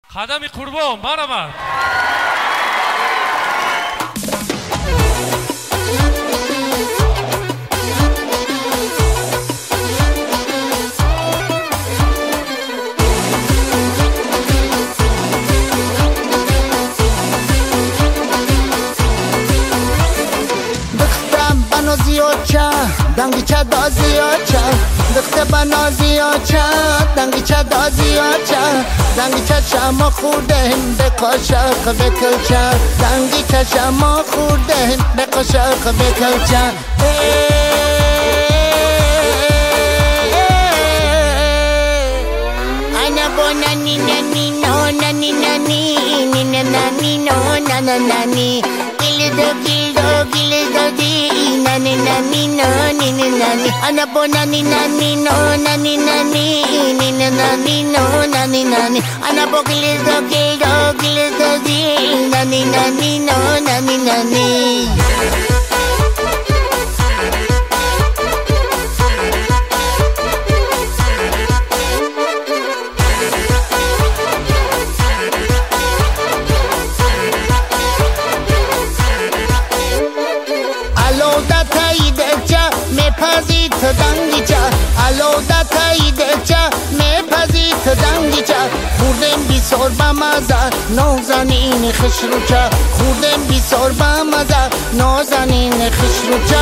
خدم قربان برآمد. دنگی چه دازی آچه دخته بنازی آچه دنگی چه دازی آچه دنگی چه شما خورده هم به قاشق بکلچه دنگی چه شما خورده هم به قاشق بکلچه انا با نانی نانی نو نانی نانی نینه نانی نو نانا نانی گیل دو دی nani nani nani nani ana bo nani nani no nani nani nini nani no nani nani ana bo gildo di nani nani no nani nani خوردم بی سربه مزه نازنین خشروچه خوردم بی سربه مزه نازنین خشروچه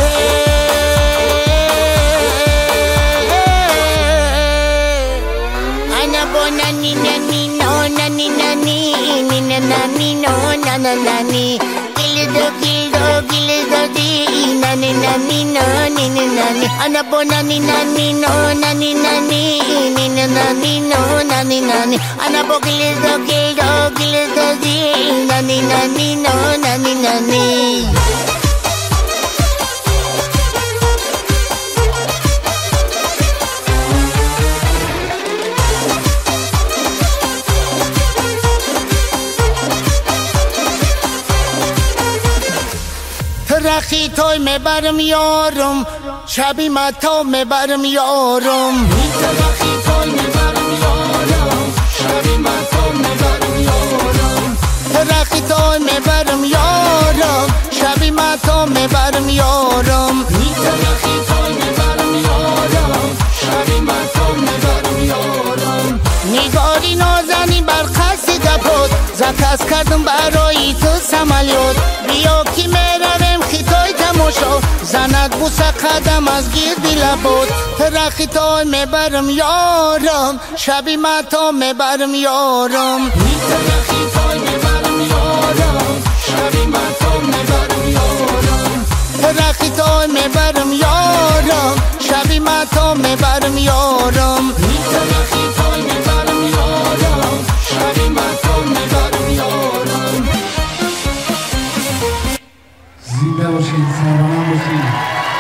انا با نانی نانی نو نانی نانی نینه نانی نو نانا نانی گیل دو دی nani nani no nini nani ana bo nani nani no nani nani nini nani no nani nani ana bo gildo di nani nani no nani nani رخی توی میبرم یارم شبی متا میبرم یارم رخی توی میبرم یارم شبی متا میبرم یارم رخی توی میبرم یارم شبی متا میبرم یارم رخی توی میبرم یارم شبی متا میبرم یارم نگاری نازنی بر قصد گپت زکس کردم برای تو سمالیوت بیا کی میروم خیتای تماشا زند بوسه قدم از گیردی لبود رخی تای میبرم یارم شبی متا میبرم یارم رخی تای میبرم یارم شبی متا میبرم یارم رخی تای میبرم یارم شبی متا میبرم یارم